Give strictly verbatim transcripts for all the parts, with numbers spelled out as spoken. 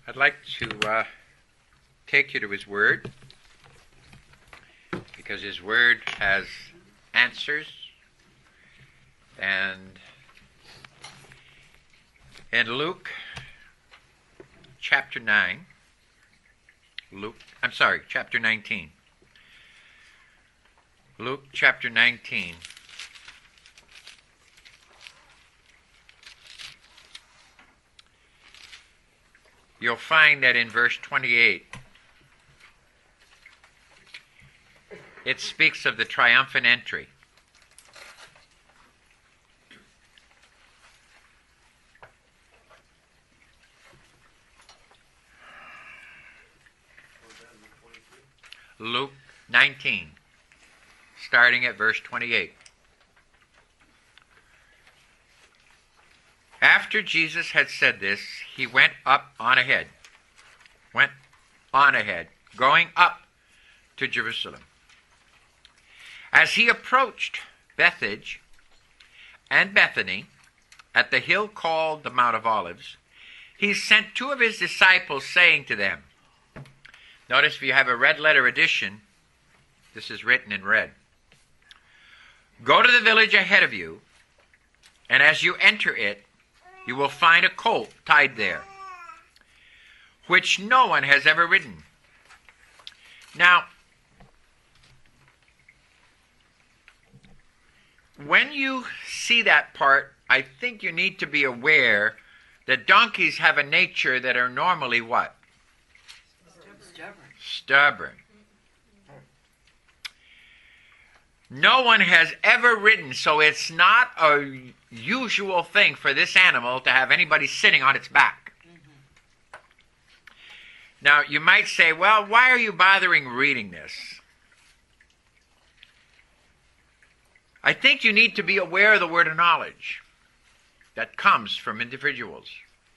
I'd like to uh, take you to His Word, because His Word has answers, and in Luke chapter nine, Luke, I'm sorry, chapter nineteen, Luke chapter nineteen, you'll find that in verse twenty-eight, it speaks of the triumphant entry. Luke nineteen, starting at verse twenty-eight. After Jesus had said this, he went up on ahead, went on ahead, going up to Jerusalem. As he approached Bethphage and Bethany at the hill called the Mount of Olives, he sent two of his disciples, saying to them, notice if you have a red letter edition, this is written in red. Go to the village ahead of you, and as you enter it, you will find a colt tied there, which no one has ever ridden. Now, when you see that part, I think you need to be aware that donkeys have a nature that are normally what? Stubborn. Stubborn. No one has ever ridden, so it's not a usual thing for this animal to have anybody sitting on its back. Mm-hmm. Now, you might say, well, why are you bothering reading this? I think you need to be aware of the word of knowledge that comes from individuals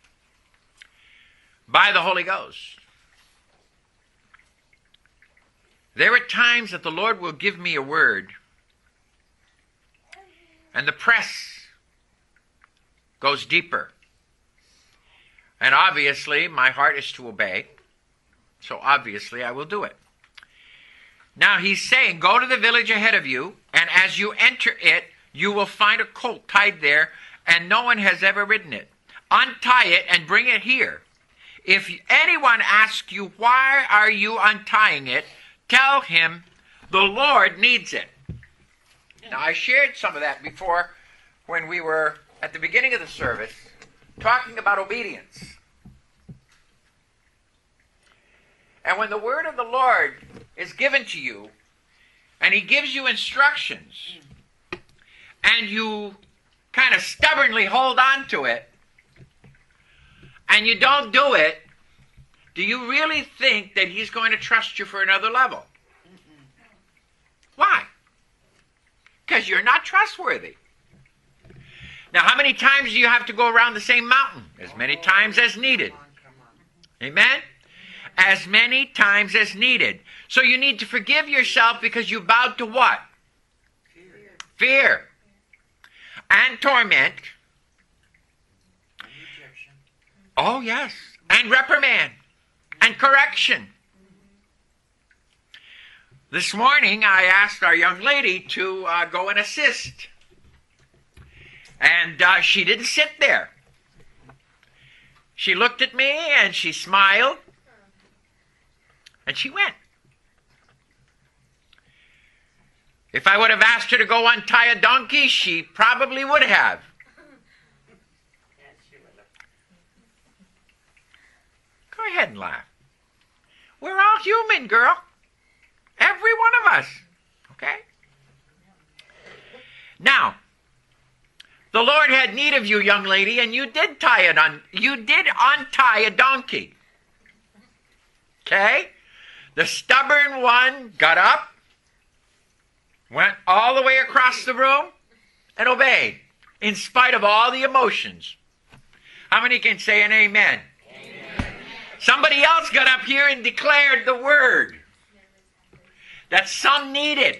by the Holy Ghost. There are times that the Lord will give me a word, and the press goes deeper. And obviously, my heart is to obey, so obviously I will do it. Now he's saying, go to the village ahead of you, and as you enter it, you will find a colt tied there, and no one has ever ridden it. Untie it and bring it here. If anyone asks you, why are you untying it, tell him the Lord needs it. Now, I shared some of that before when we were at the beginning of the service talking about obedience. And when the word of the Lord is given to you, and he gives you instructions, and you kind of stubbornly hold on to it, and you don't do it, do you really think that he's going to trust you for another level? Why? Because you're not trustworthy. Now, how many times do you have to go around the same mountain? As many times as needed. Amen? As many times as needed. So you need to forgive yourself because you bowed to what? Fear. Fear. And torment. And rejection. Oh, yes. And reprimand. And correction. This morning, I asked our young lady to uh, go and assist. And uh, she didn't sit there. She looked at me and she smiled. And she went. If I would have asked her to go untie a donkey, she probably would have. Go ahead and laugh. We're all human, girl. Every one of us. Okay? Now, the Lord had need of you, young lady, and you did tie it on. You did untie a donkey. Okay? The stubborn one got up, went all the way across the room, and obeyed, in spite of all the emotions. How many can say an amen? Amen. Somebody else got up here and declared the word that some needed,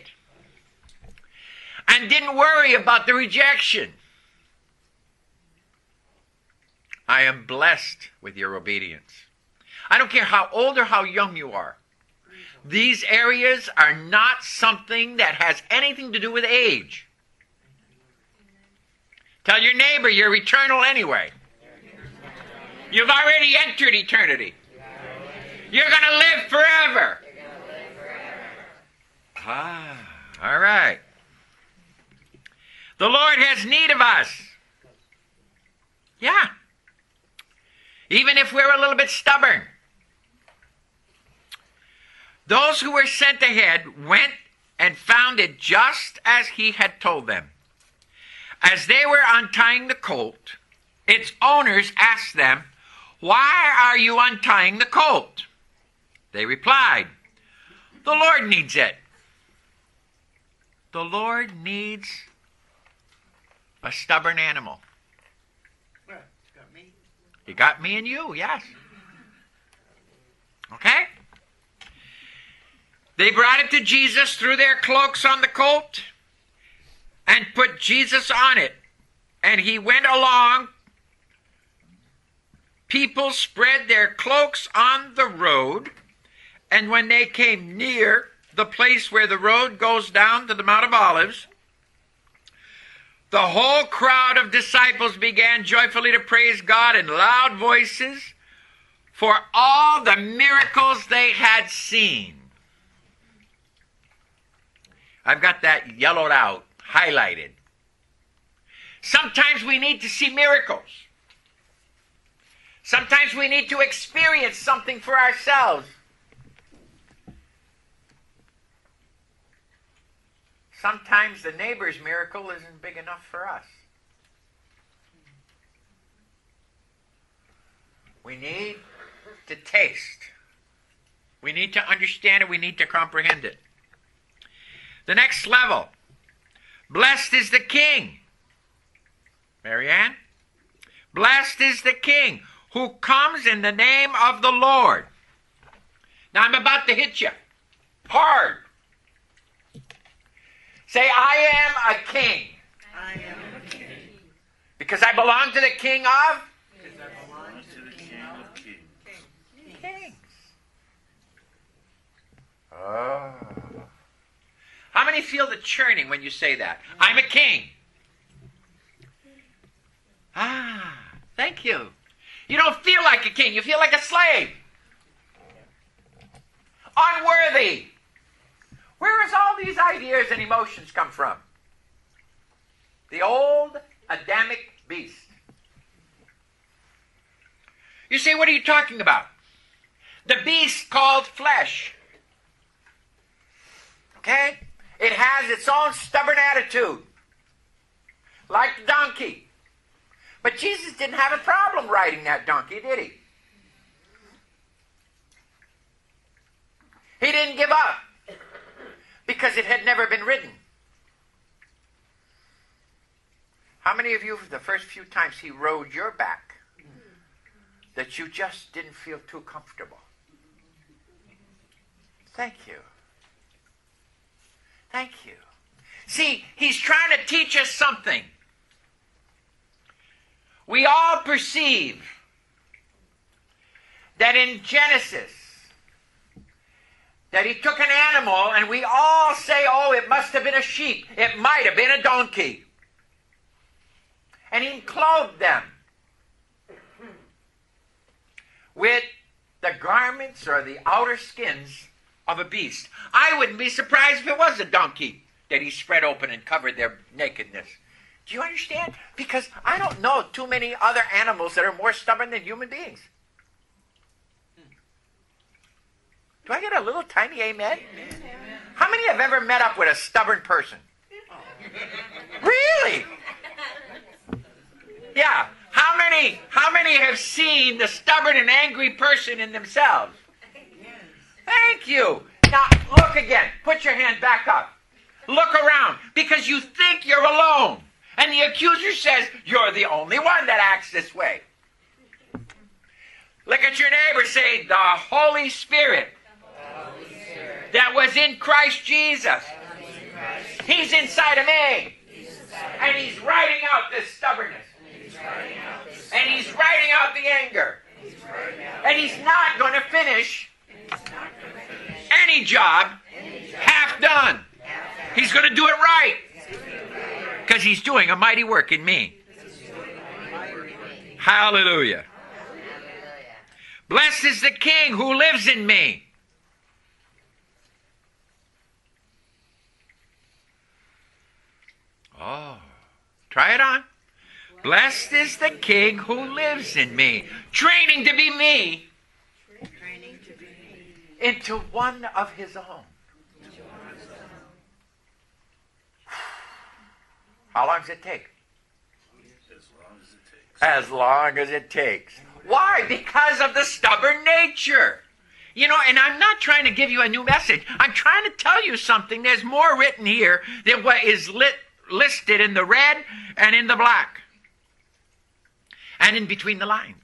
and didn't worry about the rejection. I am blessed with your obedience. I don't care how old or how young you are. These areas are not something that has anything to do with age. Tell your neighbor you're eternal anyway. You've already entered eternity. You're going to live forever. Ah, all right. The Lord has need of us. Yeah. Even if we're a little bit stubborn. Those who were sent ahead went and found it just as he had told them. As they were untying the colt, its owners asked them, "Why are you untying the colt?" They replied, "The Lord needs it." The Lord needs a stubborn animal. Well, it's got me. He got me and you, yes. Okay? They brought it to Jesus, threw their cloaks on the colt, and put Jesus on it. And he went along. People spread their cloaks on the road, and when they came near the place where the road goes down to the Mount of Olives, the whole crowd of disciples began joyfully to praise God in loud voices for all the miracles they had seen. I've got that yellowed out, highlighted. Sometimes we need to see miracles. Sometimes we need to experience something for ourselves. Sometimes the neighbor's miracle isn't big enough for us. We need to taste. We need to understand it. We need to comprehend it. The next level. Blessed is the King. Marianne? Blessed is the King who comes in the name of the Lord. Now I'm about to hit you hard. Say, I am a king. I am a king. Because I belong to the King of? Because I belong to the King of Kings. Kings. Oh. How many feel the churning when you say that? I'm a king. Ah, thank you. You don't feel like a king. You feel like a slave. Unworthy. Where does all these ideas and emotions come from? The old Adamic beast. You say, what are you talking about? The beast called flesh. Okay? It has its own stubborn attitude. Like the donkey. But Jesus didn't have a problem riding that donkey, did he? He didn't give up. Because it had never been ridden. How many of you, the first few times he rode your back, that you just didn't feel too comfortable? Thank you. Thank you. See, he's trying to teach us something. We all perceive that in Genesis, that he took an animal, and we all say, oh, it must have been a sheep. It might have been a donkey. And he clothed them with the garments or the outer skins of a beast. I wouldn't be surprised if it was a donkey that he spread open and covered their nakedness. Do you understand? Because I don't know too many other animals that are more stubborn than human beings. Do I get a little tiny amen? Amen? How many have ever met up with a stubborn person? Really? Yeah. How many, how many have seen the stubborn and angry person in themselves? Thank you. Now, look again. Put your hand back up. Look around. Because you think you're alone. And the accuser says, you're the only one that acts this way. Look at your neighbor. Say, the Holy Spirit. That was in Christ Jesus. He's inside of me. And he's writing out this stubbornness. And he's writing out the anger. And he's not going to finish any job half done. He's going to do it right. Because he's doing a mighty work in me. Hallelujah. Blessed is the King who lives in me. Oh, try it on. Blessed is the King who lives in me. Training to be me into one of his own. How long does it take? As long as it takes. As long as it takes. Why? Because of the stubborn nature. You know, and I'm not trying to give you a new message. I'm trying to tell you something. There's more written here than what is lit, listed in the red and in the black. And in between the lines.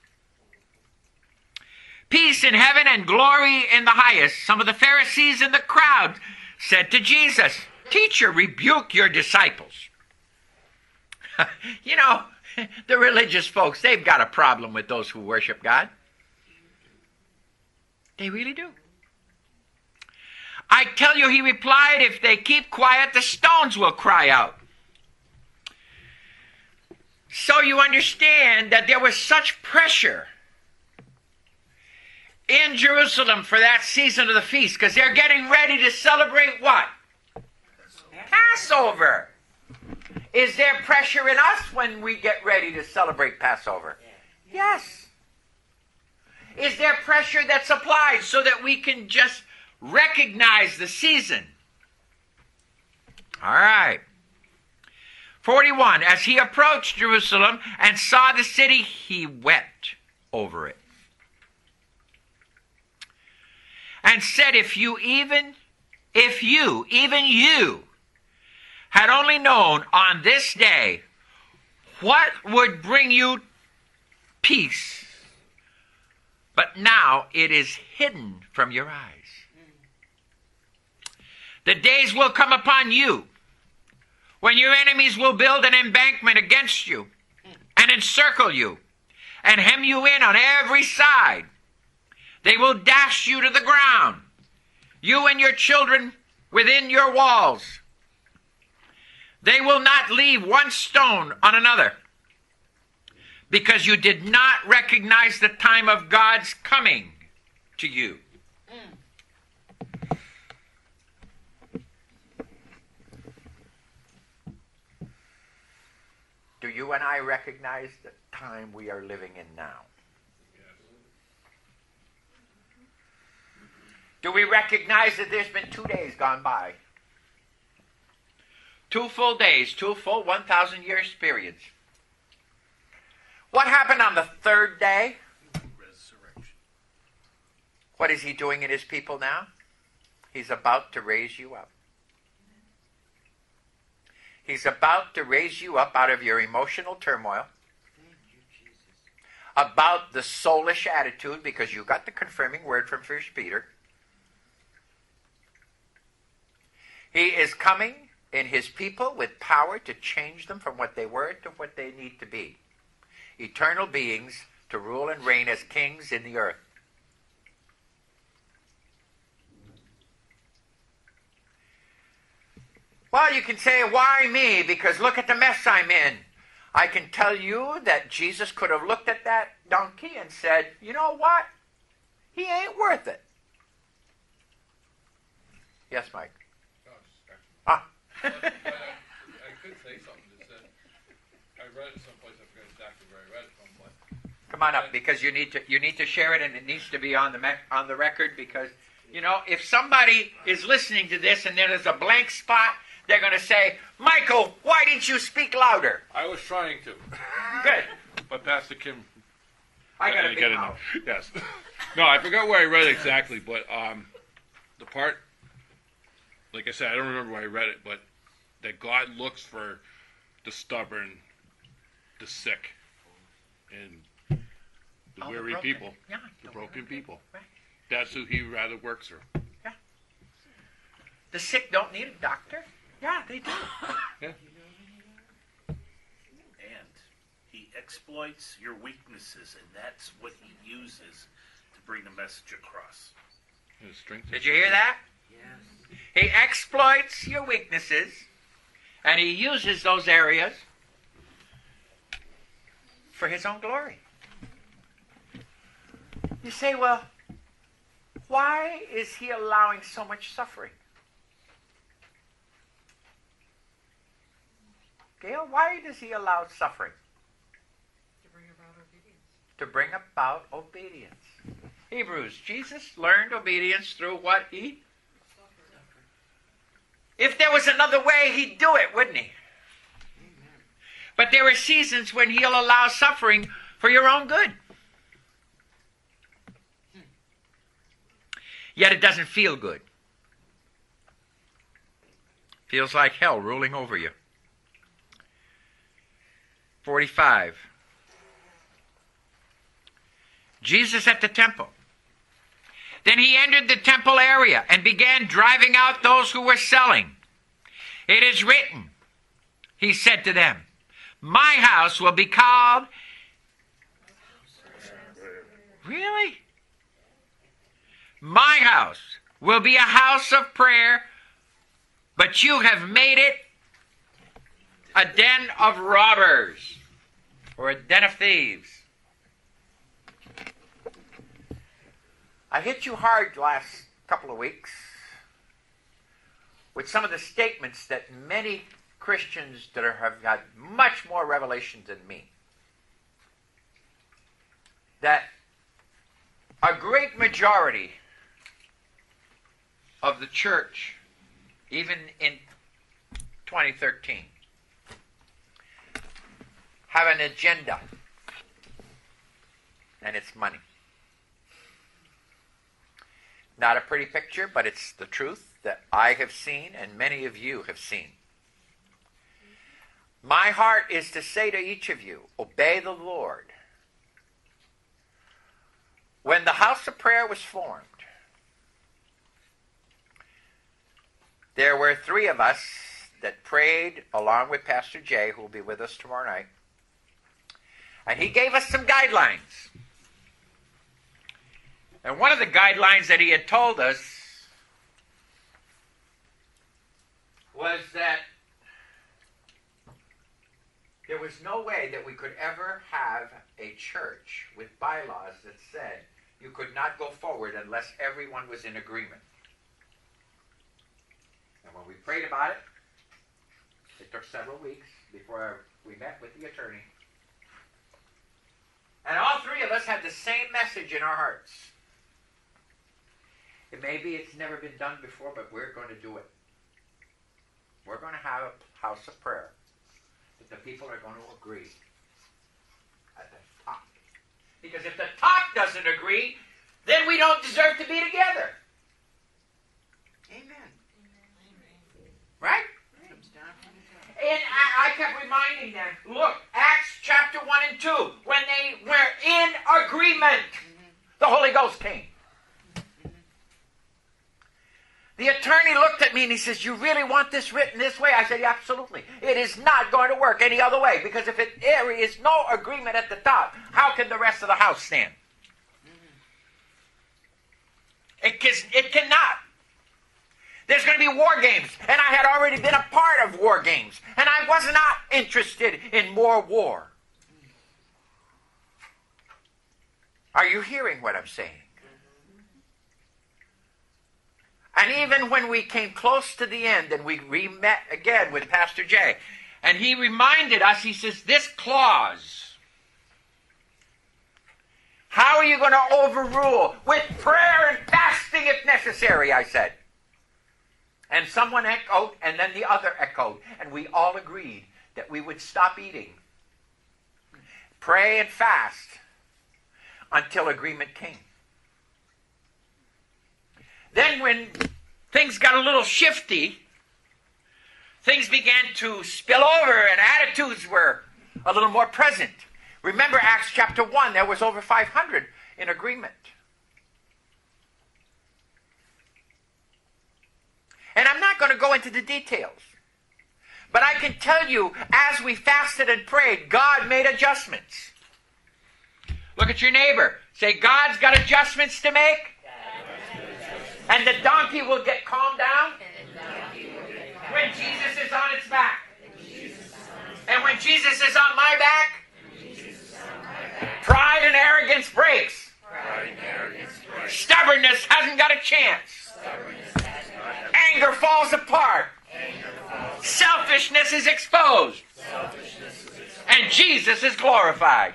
Peace in heaven and glory in the highest. Some of the Pharisees in the crowd said to Jesus, "Teacher, rebuke your disciples." You know, the religious folks, they've got a problem with those who worship God. They really do. I tell you, he replied, if they keep quiet, the stones will cry out. So you understand that there was such pressure in Jerusalem for that season of the feast, because they're getting ready to celebrate what? Passover. Is there pressure in us when we get ready to celebrate Passover? Yes. Is there pressure that's applied so that we can just recognize the season? All right. forty-one. As he approached Jerusalem and saw the city, he wept over it. And said, if you even, if you, even you, had only known on this day what would bring you peace, but now it is hidden from your eyes. The days will come upon you when your enemies will build an embankment against you and encircle you and hem you in on every side. They will dash you to the ground, you and your children within your walls. They will not leave one stone on another, because you did not recognize the time of God's coming to you. Do you and I recognize the time we are living in now? Do we recognize that there's been two days gone by? Two full days, two full one thousand years periods. What happened on the third day? Resurrection. What is he doing in his people now? He's about to raise you up. He's about to raise you up out of your emotional turmoil, about the soulish attitude, because you got the confirming word from First Peter. He is coming in his people with power to change them from what they were to what they need to be. Eternal beings to rule and reign as kings in the earth. Well, you can say, why me? Because look at the mess I'm in. I can tell you that Jesus could have looked at that donkey and said, you know what? He ain't worth it. Yes, Mike? Ah. I, I could say something that said, I read it someplace, I forget exactly where I read it from, but Come on up, because you need to you need to share it, and it needs to be on the me- on the record, because you know if somebody is listening to this and there is a blank spot, they're going to say, Michael, why didn't you speak louder? I was trying to. Good. But Pastor Kim, I got I to get be it now. out. Yes. No, I forgot where I read it exactly, but um, the part, like I said, I don't remember where I read it, but that God looks for the stubborn, the sick, and the Oh, the weary broken. people, Yeah, the the broken weary. people. Right. That's who he rather works for. Yeah. The sick don't need a doctor. Yeah, they do. Yeah. And he exploits your weaknesses, and that's what he uses to bring the message across. His strength is- Did you hear that? Yes. He exploits your weaknesses, and he uses those areas for his own glory. You say, well, why is he allowing so much suffering? Gail, why does he allow suffering? To bring about obedience. To bring about obedience. Hebrews, Jesus learned obedience through what he? If there was another way, he'd do it, wouldn't he? Amen. But there are seasons when he'll allow suffering for your own good. Yet it doesn't feel good. Feels like hell ruling over you. forty-five. Jesus at the temple. Then he entered the temple area and began driving out those who were selling. It is written, he said to them, my house will be called... Really? My house will be a house of prayer, but you have made it a den of robbers, or a den of thieves. I hit you hard last couple of weeks with some of the statements that many Christians that are, have had much more revelation than me, that a great majority of the church, even in twenty thirteen, have an agenda, and it's money. Not a pretty picture, but it's the truth that I have seen and many of you have seen. My heart is to say to each of you, obey the Lord. When the house of prayer was formed, there were three of us that prayed along with Pastor Jay, who will be with us tomorrow night. And he gave us some guidelines. And one of the guidelines that he had told us was that there was no way that we could ever have a church with bylaws that said you could not go forward unless everyone was in agreement. And when we prayed about it, it took several weeks before we met with the attorney. And all three of us had the same message in our hearts. It may be it's never been done before, but we're going to do it. We're going to have a house of prayer that the people are going to agree at the top. Because if the top doesn't agree, then we don't deserve to be together. Amen. Right? Comes down from the top. And I, I kept reminding them, look, Acts chapter one and two, when they were in agreement, the Holy Ghost came. The attorney looked at me and he says, you really want this written this way? I said, yeah, absolutely. It is not going to work any other way, because if it, there is no agreement at the top, how can the rest of the house stand? It, can, it cannot. There's going to be war games, and I had already been a part of war games, and I was not interested in more war. Are you hearing what I'm saying? And even when we came close to the end and we re-met again with Pastor Jay, and he reminded us, he says, this clause, how are you going to overrule? With prayer and fasting if necessary, I said. And someone echoed, and then the other echoed, and we all agreed that we would stop eating, pray and fast until agreement came. Then when things got a little shifty, things began to spill over and attitudes were a little more present. Remember Acts chapter one, there was over five hundred in agreement. And I'm not going to go into the details. But I can tell you, as we fasted and prayed, God made adjustments. Look at your neighbor. Say, God's got adjustments to make. And the donkey will get calmed down when Jesus is on its back. And when Jesus is on my back, pride and arrogance breaks. Stubbornness hasn't got a chance. Anger falls apart. Selfishness is exposed. And Jesus is glorified.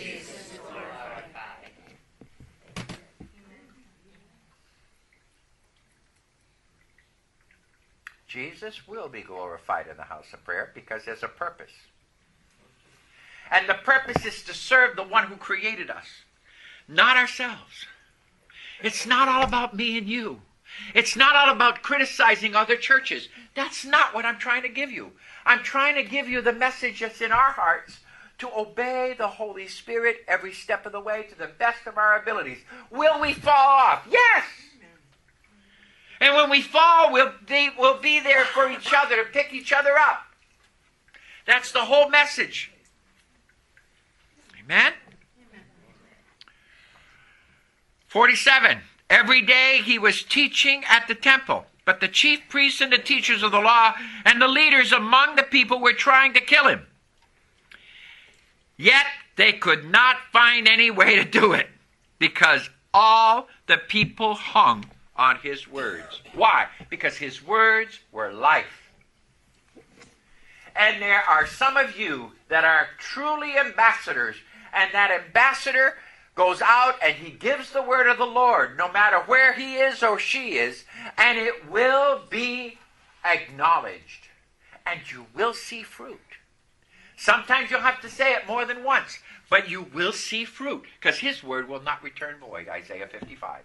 Jesus will be glorified in the house of prayer because there's a purpose. And the purpose is to serve the one who created us, not ourselves. It's not all about me and you. It's not all about criticizing other churches. That's not what I'm trying to give you. I'm trying to give you the message that's in our hearts to obey the Holy Spirit every step of the way to the best of our abilities. Will we fall off? Yes! And when we fall, we'll be, we'll be there for each other to pick each other up. That's the whole message. Amen? forty-seven. Every day he was teaching at the temple, but the chief priests and the teachers of the law and the leaders among the people were trying to kill him. Yet they could not find any way to do it, because all the people hung on his words. Why? Because his words were life. And there are some of you that are truly ambassadors, and that ambassador goes out and he gives the word of the Lord, no matter where he is or she is, and it will be acknowledged. And you will see fruit. Sometimes you'll have to say it more than once, but you will see fruit, because his word will not return void, Isaiah fifty-five.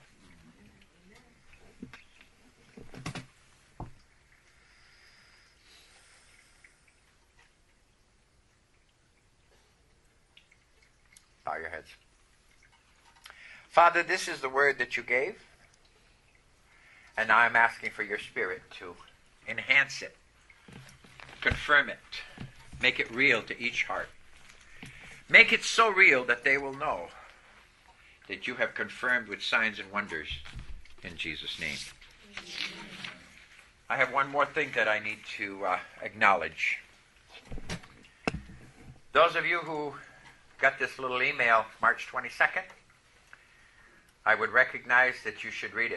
Bow your heads. Father, this is the word that you gave, and now I'm asking for your Spirit to enhance it, confirm it, make it real to each heart. Make it so real that they will know that you have confirmed with signs and wonders in Jesus' name. I have one more thing that I need to uh, acknowledge. Those of you who got this little email March twenty-second, I would recognize that you should read it.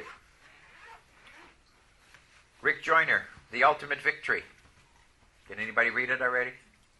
Rick Joyner, The Ultimate Victory. Did anybody read it already?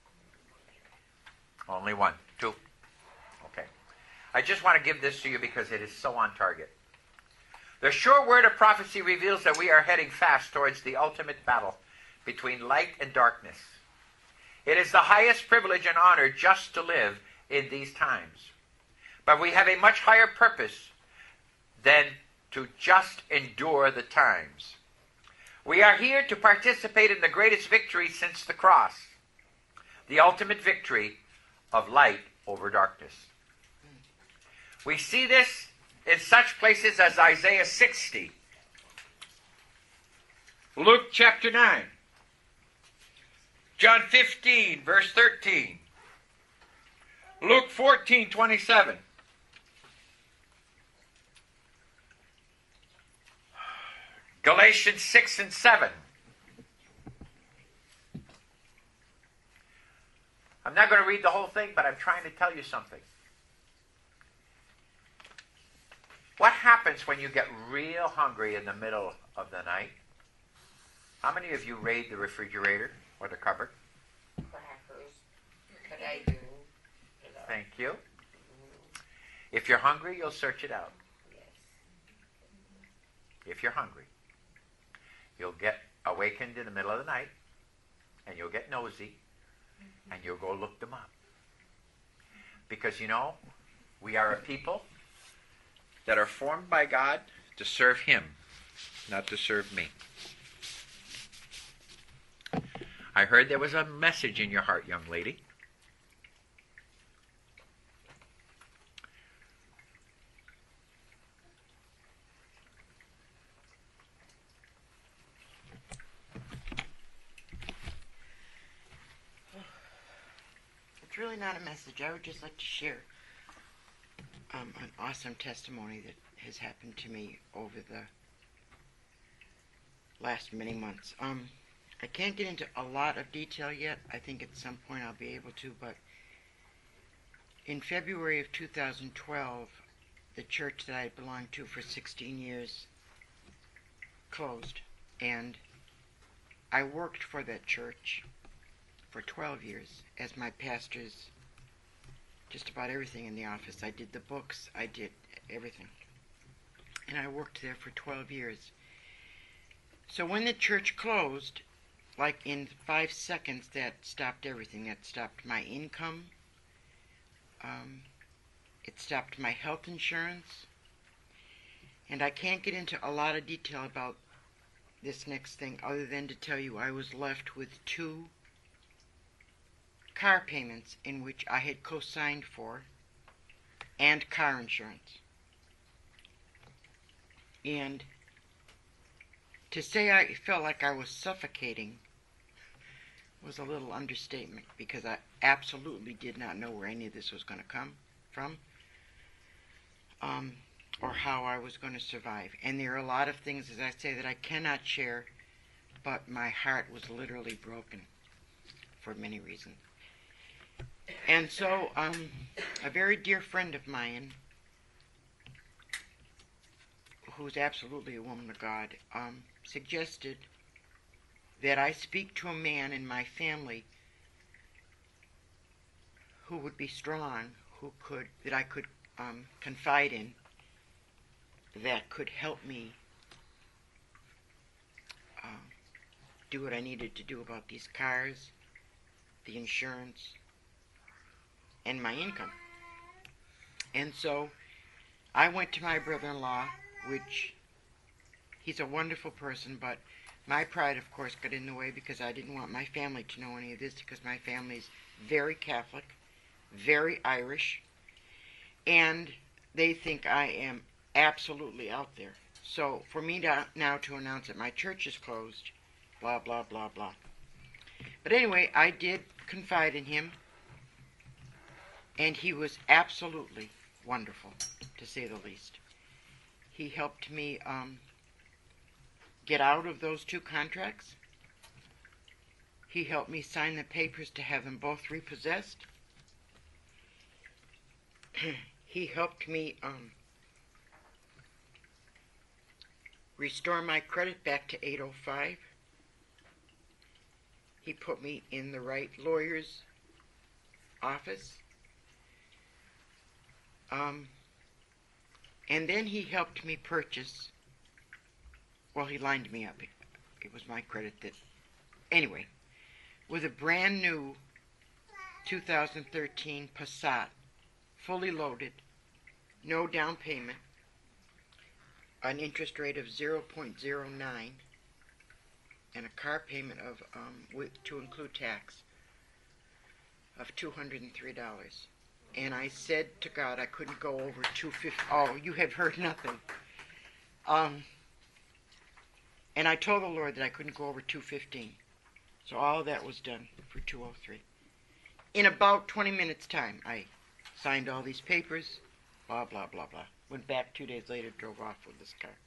Only one. Two. Okay. I just want to give this to you because it is so on target. The sure word of prophecy reveals that we are heading fast towards the ultimate battle between light and darkness. It is the highest privilege and honor just to live in these times. But we have a much higher purpose than to just endure the times. We are here to participate in the greatest victory since the cross, the ultimate victory of light over darkness. We see this in such places as Isaiah sixty, Luke chapter nine, John fifteen, verse thirteen, Luke fourteen, twenty-seven. Galatians six and seven. I'm not going to read the whole thing, but I'm trying to tell you something. What happens when you get real hungry in the middle of the night? How many of you raid the refrigerator or the cupboard? Crackers. Could I do? Thank you. If you're hungry, you'll search it out. Yes. If you're hungry. You'll get awakened in the middle of the night, and you'll get nosy, and you'll go look them up. Because, you know, we are a people that are formed by God to serve Him, not to serve me. I heard there was a message in your heart, young lady. really not a message. I would just like to share um, an awesome testimony that has happened to me over the last many months. Um, I can't get into a lot of detail yet. I think at some point I'll be able to, but in February of two thousand twelve, the church that I had belonged to for sixteen years closed, and I worked for that church for twelve years as my pastor's just about everything in the office. I did the books, I did everything. And I worked there for twelve years. So when the church closed, like in five seconds, that stopped everything. That stopped my income. Um, it stopped my health insurance. And I can't get into a lot of detail about this next thing other than to tell you I was left with two car payments in which I had co-signed for and car insurance. And to say I felt like I was suffocating was a little understatement, because I absolutely did not know where any of this was going to come from, um, or how I was going to survive. And there are a lot of things, as I say, that I cannot share, but my heart was literally broken for many reasons. And so um, a very dear friend of mine, who's absolutely a woman of God, um, suggested that I speak to a man in my family who would be strong, who could, that I could um, confide in, that could help me uh, do what I needed to do about these cars, the insurance, and my income. And so I went to my brother-in-law, which he's a wonderful person, but my pride, of course, got in the way because I didn't want my family to know any of this, because my family's very Catholic, very Irish, and they think I am absolutely out there. So for me to, now to announce that my church is closed, blah, blah, blah, blah. But anyway, I did confide in him, and he was absolutely wonderful, to say the least. He helped me um, get out of those two contracts. He helped me sign the papers to have them both repossessed. He helped me um, restore my credit back to eight oh five. He put me in the right lawyer's office. Um, and then he helped me purchase, well, he lined me up. It, it was my credit that, anyway, with a brand new two thousand thirteen Passat, fully loaded, no down payment, an interest rate of zero point zero nine, and a car payment of, um, with, to include tax, of two hundred three dollars. And I said to God I couldn't go over two hundred fifty. Oh, you have heard nothing. Um, and I told the Lord that I couldn't go over two fifteen. So all of that was done for two oh three. In about twenty minutes time, I signed all these papers, blah, blah, blah, blah. Went back two days later, drove off with this car.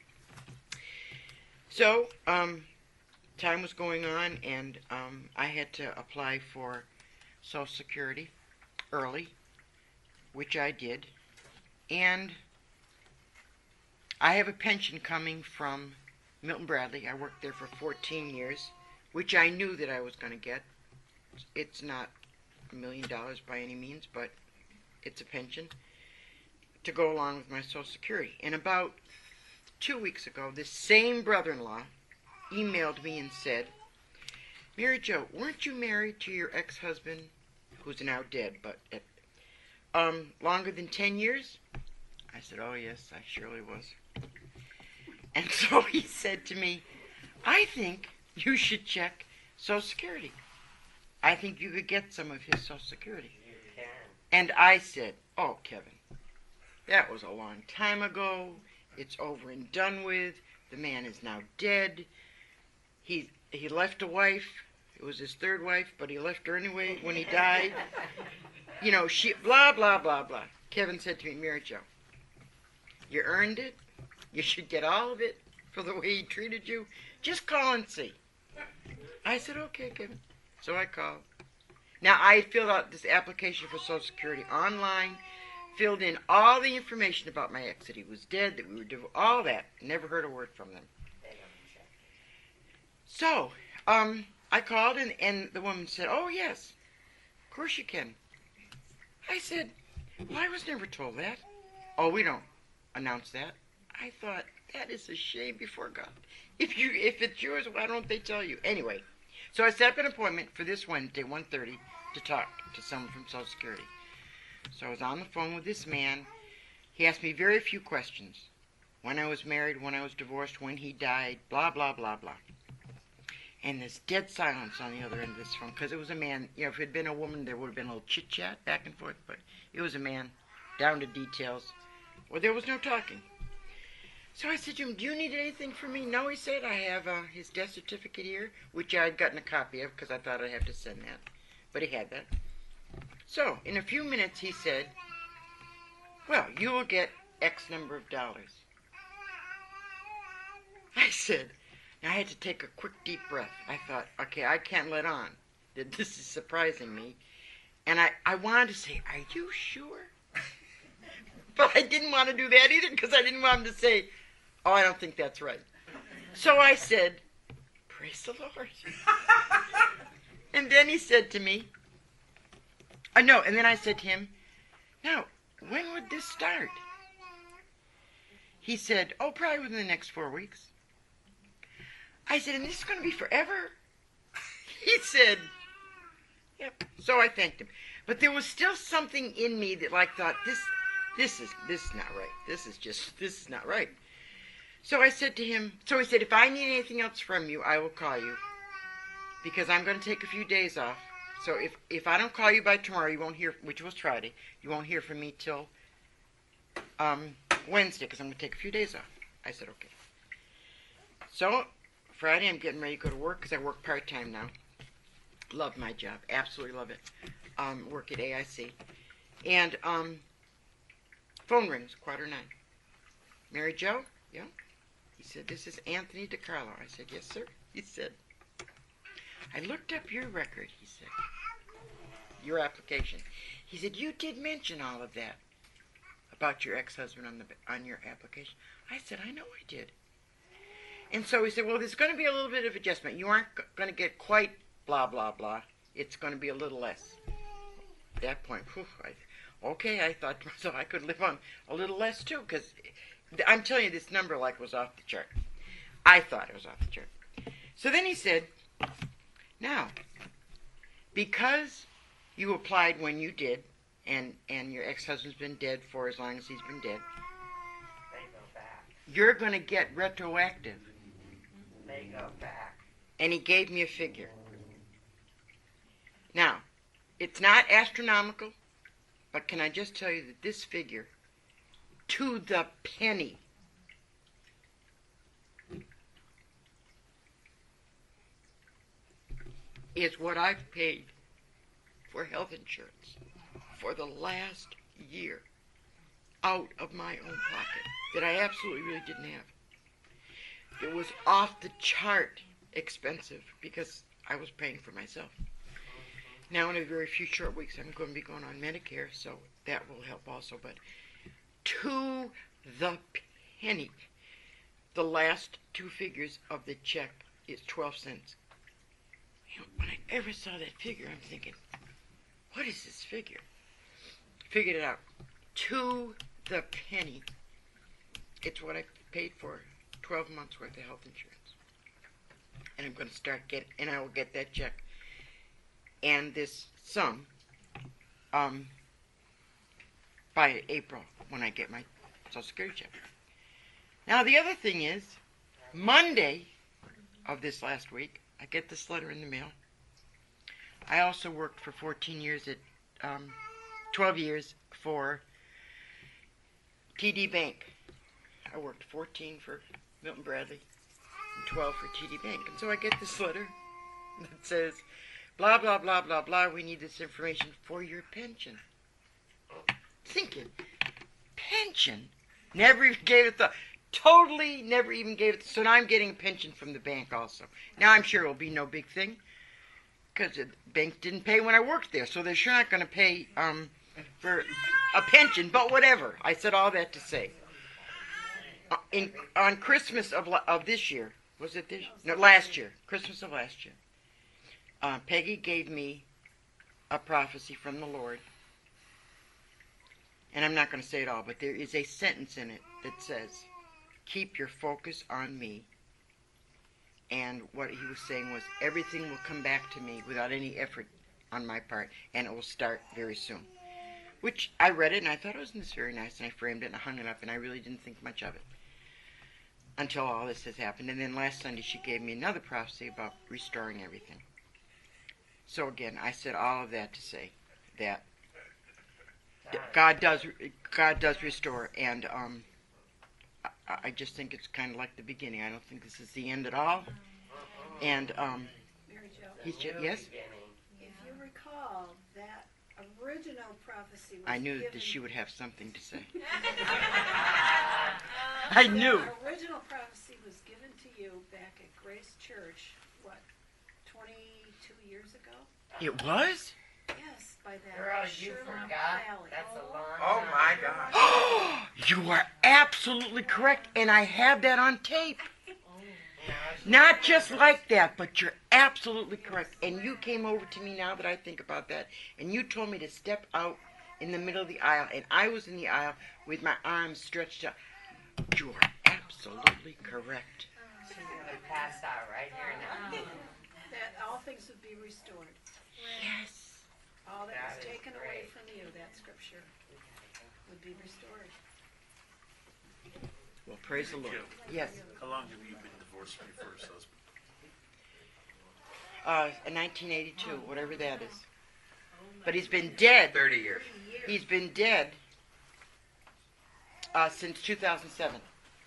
So, um, time was going on, and um, I had to apply for Social Security early, which I did. And I have a pension coming from Milton Bradley. I worked there for fourteen years, which I knew that I was going to get. It's not a million dollars by any means, but it's a pension to go along with my Social Security. And about two weeks ago, this same brother-in-law emailed me and said, Mary Jo, weren't you married to your ex-husband, who's now dead, but at, um, longer than ten years? I said, oh yes, I surely was. And so he said to me, I think you should check Social Security. I think you could get some of his Social Security. You can. And I said, oh, Kevin, that was a long time ago. It's over and done with. The man is now dead. He he left a wife. It was his third wife, but he left her anyway when he died. you know, she, blah, blah, blah, blah. Kevin said to me, Mary Jo, you earned it. You should get all of it for the way he treated you. Just call and see. I said, okay, Kevin. So I called. Now, I filled out this application for Social Security online, filled in all the information about my ex, that he was dead, that we were divorced, all that. Never heard a word from them. So, um, I called, and, and the woman said, oh, yes, of course you can. I said, well, I was never told that. Oh, we don't announce that. I thought, that is a shame before God. If you, if it's yours, why don't they tell you? Anyway, so I set up an appointment for this Wednesday, one thirty, to talk to someone from Social Security. So I was on the phone with this man. He asked me very few questions. When I was married, when I was divorced, when he died, blah, blah, blah, blah. And there's dead silence on the other end of this phone, because it was a man. You know, if it had been a woman, there would have been a little chit-chat back and forth, but it was a man, down to details. Well, there was no talking. So I said to him, do you need anything from me? No, he said, I have uh, his death certificate here, which I had gotten a copy of, because I thought I'd have to send that. But he had that. So, in a few minutes, he said, well, you will get X number of dollars. I said, I had to take a quick deep breath. I thought, okay, I can't let on that this is surprising me. And I, I wanted to say, are you sure? But I didn't want to do that either, because I didn't want him to say, oh, I don't think that's right. So I said, praise the Lord. And then he said to me, uh, no, and then I said to him, now, when would this start? He said, oh, probably within the next four weeks. I said, and this is going to be forever? He said, yep. So I thanked him. But there was still something in me that like thought, this this is this is not right. This is just, this is not right. So I said to him, so he said, if I need anything else from you, I will call you. Because I'm going to take a few days off. So if, if I don't call you by tomorrow, you won't hear, which was Friday, you won't hear from me till um, Wednesday, because I'm going to take a few days off. I said, okay. So Friday, I'm getting ready to go to work, because I work part-time now. Love my job. Absolutely love it. Um, work at A I C. And um, phone rings, quarter nine. Mary Jo? Yeah? He said, this is Anthony DiCarlo. I said, yes, sir. He said, I looked up your record, he said, your application. He said, you did mention all of that about your ex-husband on the on your application. I said, I know I did. And so he said, well, there's going to be a little bit of adjustment. You aren't going to get quite blah, blah, blah. It's going to be a little less. At that point, whew, I, okay, I thought to myself I could live on a little less too, because I'm telling you, this number like was off the chart. I thought it was off the chart. So then he said, now, because you applied when you did, and, and your ex-husband's been dead for as long as he's been dead, They go back. you're going to get retroactive. They go back. And he gave me a figure. Now, it's not astronomical, but can I just tell you that this figure, to the penny, is what I've paid for health insurance for the last year out of my own pocket that I absolutely really didn't have. It was off the chart expensive because I was paying for myself. Now in a very few short weeks I'm going to be going on Medicare, so that will help also. But to the penny, the last two figures of the check is twelve cents. You know, when I ever saw that figure, I'm thinking, what is this figure? Figured it out. To the penny, it's what I paid for twelve months worth of health insurance. And I'm going to start get, and I will get that check and this sum um, by April when I get my Social Security check. Now the other thing is, Monday of this last week, I get this letter in the mail. I also worked for fourteen years at, um, twelve years for T D Bank. I worked fourteen for Milton Bradley and twelve for T D Bank. And so I get this letter that says, blah, blah, blah, blah, blah. We need this information for your pension. Thinking, pension? Never even gave it the, totally never even gave it, so now I'm getting a pension from the bank also. Now I'm sure it'll be no big thing, because the bank didn't pay when I worked there, so they're sure not going to pay um, for a pension, but whatever. I said all that to say. Uh, in, on Christmas of, of this year, was it this? No, last year. Christmas of last year. Uh, Peggy gave me a prophecy from the Lord. And I'm not going to say it all, but there is a sentence in it that says, keep your focus on me. And what he was saying was, everything will come back to me without any effort on my part, and it will start very soon. Which I read it, and I thought, oh, isn't this very nice? And I framed it, and I hung it up, and I really didn't think much of it until all this has happened. And then last Sunday, she gave me another prophecy about restoring everything. So again, I said all of that to say that God does God does restore, and um, I, I just think it's kind of like the beginning. I don't think this is the end at all. And um, Mary Jo, he's just, yes, if you recall, that original prophecy was I knew given, that she would have something to say. I knew. The original prophecy was given to you back at Grace Church, what, twenty-two years ago? It was? Yes, by that Girl, you Sherman forgot. Valley. That's a long Oh time. my God. You are absolutely correct, and I have that on tape. No, she- Not just like that, but you're absolutely correct. And you came over to me now that I think about that, and you told me to step out in the middle of the aisle, and I was in the aisle with my arms stretched out. You are absolutely correct. She's gonna pass out right here now. That all things would be restored. Yes. All that That was is taken away great. from you, that scripture, would be restored. Well, praise the Lord. Joe, Yes. how long have you been divorced from your first husband? Uh, in nineteen eighty-two, whatever that is. But he's been dead. thirty years. He's been dead uh, since two thousand seven.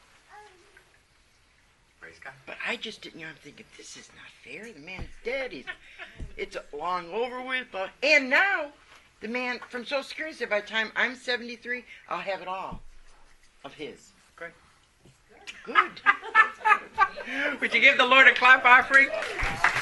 Praise God. But I just didn't know. I'm thinking, this is not fair. The man's dead. He's, it's long over with. But, and now, the man from Social Security said by the time I'm seventy-three, I'll have it all of his. Great. Good. Would you give the Lord a clap offering?